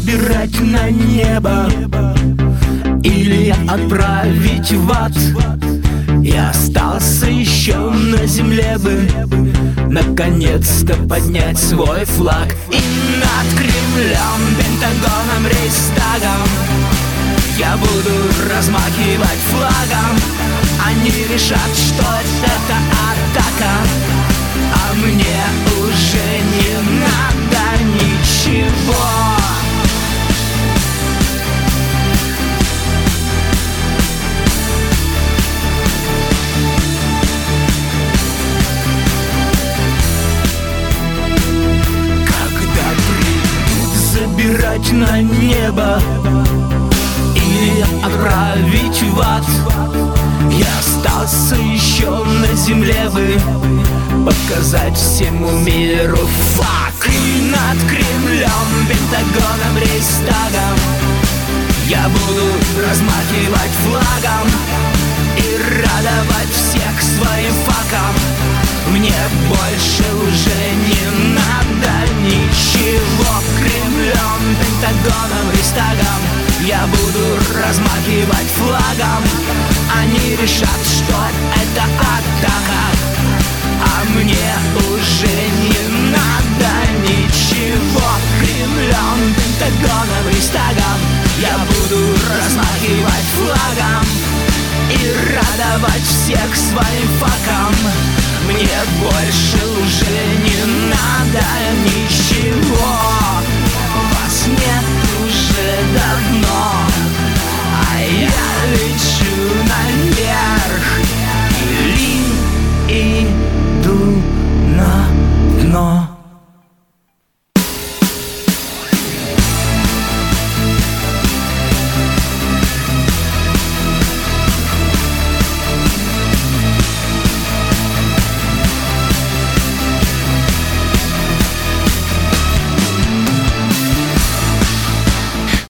забирать на небо или отправить в ад. Я остался еще на земле бы наконец-то поднять свой флаг. И над Кремлем, Пентагоном, Рейхстагом я буду размахивать флагом. Они решат, что это атака, а мне уже не надо ничего. Когда придут забирать на небо или отправить в ад, я остался еще на земле бы показать всему миру фак. И над Кремлем, Пентагоном, Рейхстагом я буду размахивать флагом и радовать всех своим факом. Мне больше уже не надо ничего. Кремлем, Пентагоном, Рейхстагом я буду размахивать флагом. Они решат, что это атака, а мне уже не надо ничего. Кремлем, Пентагоном, Рейхстагом я буду размахивать флагом и радовать всех своим факом. Мне больше уже не надо ничего.